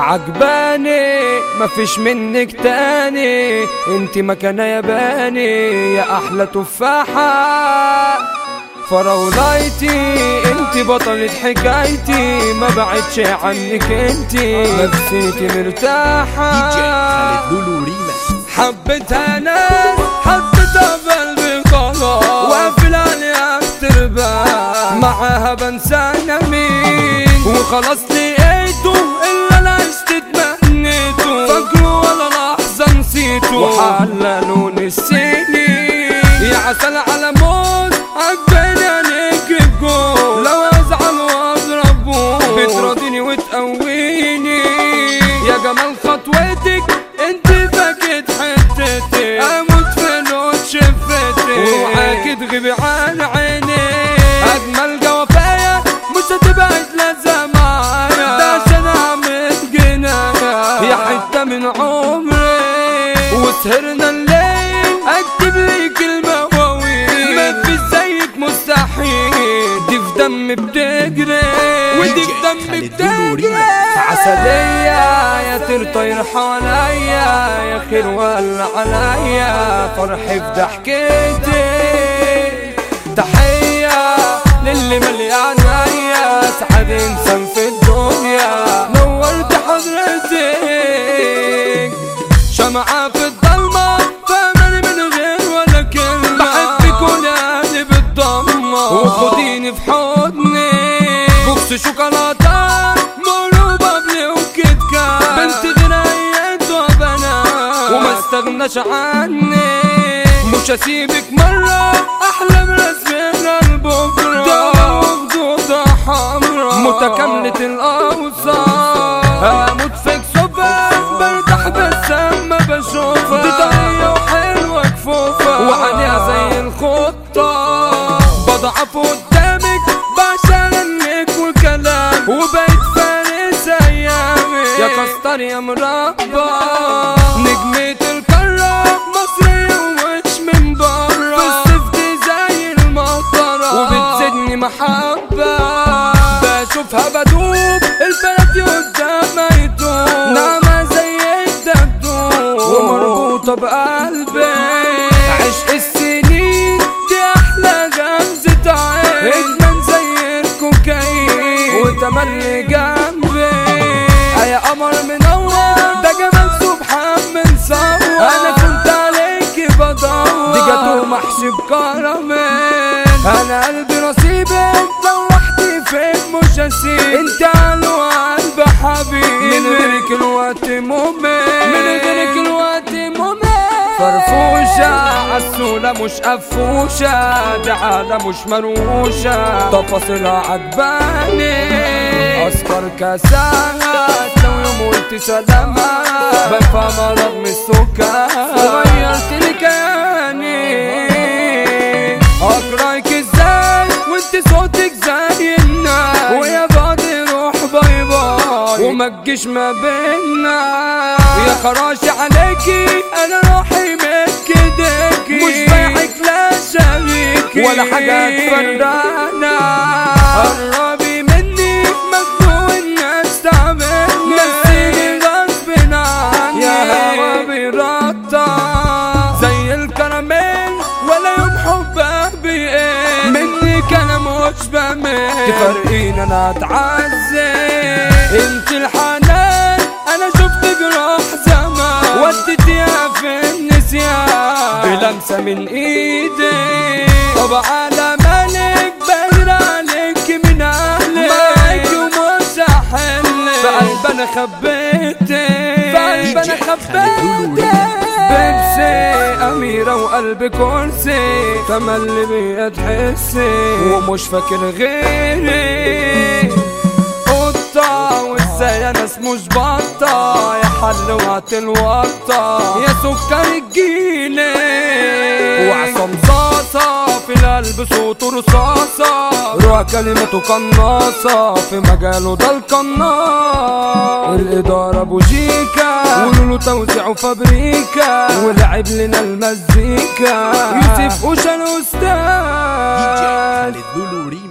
عجباني مفيش منك تاني، انت مكانة ياباني يا احلى تفاحة فراولايتي، انت بطلة حكايتي ما بعدش عنك، انت نفسيتي مرتاحة. حبيتها ناس حبيتها بقلبي خلاص، وقافل عليها بتربح معاها بنسى انا مين، وخلاص لقيته الا انا عشت اتمنيته، فاكره ولا لحظة نسيته، وحلى لون السنين يا عسل على موت عجباني عليك الجول، لو ازعل واضربه بتراضيني وتقويني، يا جمال خطوتك انت فاكت حتتي، اموت في لون شفتي وروحك تغيبي عن عيني، اجمل جوافايا مش هتبعد لازم معايا، ده عشان اعمل جناية يا حتة من عمري، وسهرنا الليل اكتب لي كلمة واويل، مفيش زيك مستحيل، دي في دمي بتجري ودي في دمي بتجري، عسلية يا طير حواليا، يا خير ولا عليا فرحي في ضحكتي، تحية للي مليان عيا، سعد انسان في الدنيا نورت حضرتك، شمعة في الضلمة فهماني من غير ولا كلمة، بحبك ونادي بالضمة وخديني في حضني، بوكس شوكولاتة بنت غنيت وبنات وما استغناش عني، مش هسيبك مرة احلام رسمنا لبكرة، دموع وخدودة حمرا متكاملة الاوصاف، اموت فيك صبح برتاح بس اما بشوفها، دي طرية وحلوة كفوفة وعليها زي الخطة، بضعف قدامك بعشانك وكلام، وبقيت فارس ايامي يا كستر يا مربى، نجمة القارة مصرية ومش من برا، في الصيف دي زي المطرة وبتزيدني محبة، بشوفها بدوب البلد قدامها يدوب، ناعمة زي الدبدوب ومربوطة بقلبي، عشق السنين دي احلى غمزة عين، ادمان زي الكوكايين وتملي جنبي، يا قمر منور ده جمال سبحان من صور، انا كنت عليك بدور، دي جاتو محشي بكرامين، انا قلبي نصيبك لو وحدي فيك مش هسيب، انت علو قلب حبيبي، من غيرك الوقت ممل، من غيرك الوقت ممل، فرفوشة عالسولة مش قفوشة، دي عادة مش منوشة، تفاصيلها عجباني، أصفر كاسات لو يوم قلت سلامات، بفهم مرض من السكر وغيرت لي كياني، أقرأك ازاي وانت صوتك زي الناس، ويا بعض روح باي باي وما تجيش ما بينا، يا خراشي عليكي انا روحي مكدكي، مش بايعك لا شريكي ولا حاجة تفرقنا، قربي مني مجنون الناس تعبني، نسيني غصب عني يا هوا بيرطع زي الكراميل، ولا يوم حبك بيقل منك انا مش بمل، تفرقين انا اتعذب، انت الحنان انا شفت جراح زمان، وديتيها في النسيان بلمسة من ايدي، طب على مالك بغير عليك من اهلك، معاك ومش هحلك، في قلب انا خبيتك، في قلب انا خبيتك، بيبسي أميرة وقلب كرسي، تملي بيها تحسي ومش فاكر غيري، قطة وازاي ناس مش بطة، يا حلوة الوطة يا سكر الجيلي، وعصام صاصة في القلب صوته رصاصة، روح كلمته قناصة في مجاله ده القناص، الإدارة بوجيكا قولوا له توزيع وفابريكا، ولعب لنا المزيكا يوسف وشان أستاذ.